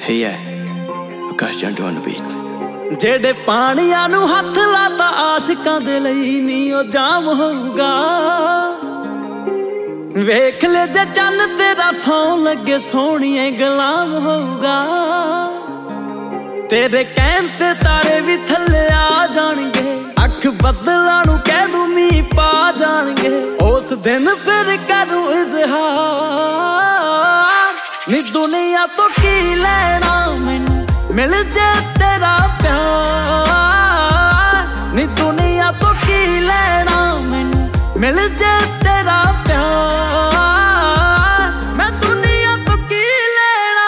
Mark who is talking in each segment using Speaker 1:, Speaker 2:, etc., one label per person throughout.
Speaker 1: Hey yeah, Akash Junto on the beat.
Speaker 2: ਜਿਹੜੇ ਪਾਣੀਆਂ ਨੂੰ ਹੱਥ ਲਾਤਾ ਆਸ਼ਿਕਾਂ ਦੇ ਲਈ ਨੀ ਉਹ ਜਾਮ ਹੋਊਗਾ। ਵੇਖ ਲੈ ਜੇ ਚੰਨ ਤੇਰਾ ਸੌਣ ਲੱਗੇ ਸੋਹਣੀਏ ਗੁਲਾਮ ਹੋਊਗਾ। ਤੇਰੇ ਕਹਿਣ ਤੇ ਤਾਰੇ ਵੀ ਥੱਲੇ ਆ ਜਾਣਗੇ, ਅੱਖ ਬੱਦਲਾਂ ਨੂੰ ਕਹਿ ਦੂੰ ਮੀਂਹ ਪਾ ਜਾਣਗੇ। ਉਸ ਦਿਨ ਫਿਰ ਕਰੂ ਇਜ਼ਹਾਰ, ਨੀ ਦੁਨੀਆ ਤੋਂ ਕੀ ਲੈਣਾ ਮੈਨੂੰ ਮਿਲ ਜੇ ਤੇਰਾ ਪਿਆਰ। ਨੀ ਦੁਨੀਆ ਤੋਂ ਕੀ ਲੈਣਾ ਮੈਨੂੰ ਮਿਲ ਜੇ ਤੇਰਾ ਪਿਆਰ। ਮੈਂ ਦੁਨੀਆ ਤੋਂ ਕੀ ਲੈਣਾ।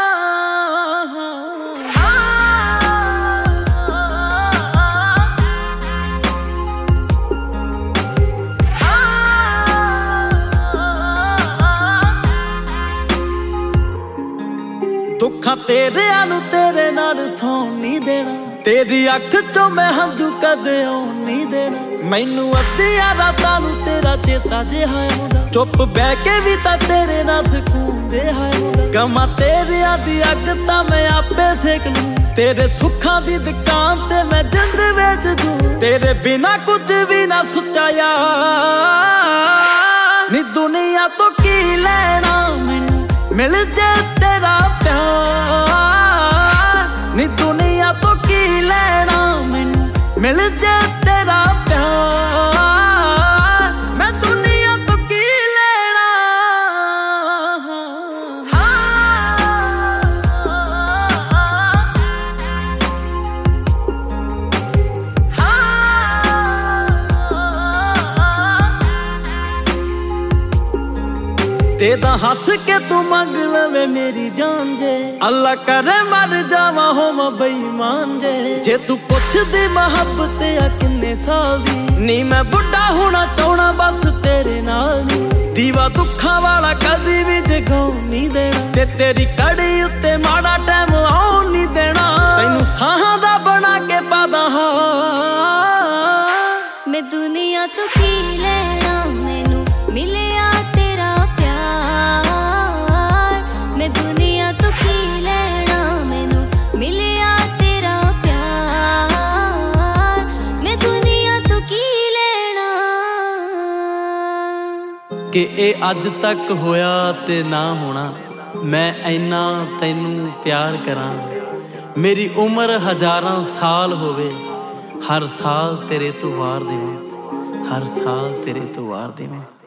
Speaker 2: ਦੁੱਖਾਂ ਤੇਰਿਆਂ ਨੂੰ ਤੇਰੇ ਨਾਲ ਸੌਣ ਨਹੀਂ ਦੇਣਾ, ਤੇਰੀ ਅੱਖ ਚੋਂ ਮੈਂ ਹੰਝੂ ਕਦੇ ਆਉਣ ਨਹੀਂ ਦੇਣਾ। ਮੈਨੂੰ ਅੱਧੀਆਂ ਰਾਤਾਂ ਨੂੰ ਤੇਰਾ ਚੇਤਾ ਜਿਹਾ ਆਉਂਦਾ, ਚੁੱਪ ਬਹਿ ਕੇ ਵੀ ਤਾਂ ਤੇਰੇ ਨਾਲ ਸਕੂਨ ਜਿਹਾ ਆਉਂਦਾ। ਗਮਾਂ ਤੇਰਿਆਂ ਦੀ ਅੱਗ ਤਾਂ ਮੈਂ ਆਪੇ ਸੇਕ ਲੂੰ, ਤੇਰੇ ਸੁੱਖਾਂ ਦੀ ਦੁਕਾਨ ਤੇ ਮੈਂ ਜਿੰਦ ਵੇਚ ਦੂੰ। ਤੇਰੇ ਬਿਨਾ ਕੁਝ ਵੀ ਨਾ ਸੁੱਚਾ ਯਾਰ, ਨੀ ਦੁਨੀਆ ਤੋਂ ਕੀ ਲੈਣਾ ਮੈਨੂੰ ਮਿਲ ਜੇ ਤੇਰਾ ਪਿਆਰ। ਨੀ ਦੁਨੀਆ ਤੋਂ ਕੀ ਲੈਣਾ ਮੈਨੂੰ ਮਿਲ ਜੇ ਤੇਰਾ ਪਿਆਰ। ਮੈਂ ਦੁਨੀਆ ਤੋਂ ਕੀ ਲੈਣਾ। ਤੇ ਤਾਂ ਹੱਸ ਕੇ ਤੂੰ ਮੰਗ ਲਵੇ ਮੇਰੀ ਜਾਨ ਜੇ, ਅੱਲਾ ਕਰੇ ਮਰ ਜਾਵਾਂ ਹੋਵਾਂ ਬੇਈਮਾਨ ਜੇ। ਜੇ ਤੂੰ ਪੁੱਛਦੀ ਮੁਹੱਬਤ ਆ ਕਿੰਨੇ ਸਾਲ ਦੀ, ਨੀ ਮੈਂ ਬੁੱਢਾ ਹੋਣਾ ਚਾਹਣਾ ਬਸ ਤੇਰੇ ਨਾਲ ਨੀ। ਦੀਵਾ ਦੁੱਖਾਂ ਵਾਲਾ ਕਦੀ ਵੀ ਜਗਾਉਣ ਨਹੀਂ ਦੇਣਾ, ਤੇ ਤੇਰੀ ਕੜੀ ਉੱਤੇ ਮਾੜਾ ਟਾਈਮ ਆਉਣ ਨਹੀਂ ਦੇਣਾ। ਤੈਨੂੰ ਸਾਹਾਂ ਦਾ ਬਣਾ ਕੇ ਪਾਦਾ ਹਾਂ,
Speaker 3: ਮੈਂ ਦੁਨੀਆ ਤੋਂ ਕੀ ਲੈਣਾ ਮੈਨੂੰ ਮਿਲਿਆ ਤੇਰਾ ਪਿਆਰ। ਮੈਂ ਦੁਨੀਆ ਤੋਂ ਕੀ ਲੈਣਾ ਮੈਨੂੰ ਮਿਲਿਆ ਤੇਰਾ ਪਿਆਰ। ਮੈਂ ਦੁਨੀਆ ਤੋਂ ਕੀ ਲੈਣਾ।
Speaker 2: ਕਿ ਇਹ ਅੱਜ ਤੱਕ ਹੋਇਆ ਤੇ ਨਾ ਹੋਣਾ, ਮੈਂ ਇੰਨਾ ਤੈਨੂੰ ਪਿਆਰ ਕਰਾਂ। ਮੇਰੀ ਉਮਰ ਹਜ਼ਾਰਾਂ ਸਾਲ ਹੋਵੇ, ਹਰ ਸਾਲ ਤੇਰੇ ਤੋਂ ਵਾਰ ਦੇਵਾਂ, ਹਰ ਸਾਲ ਤੇਰੇ ਤੋਂ ਵਾਰ ਦੇਵਾਂ।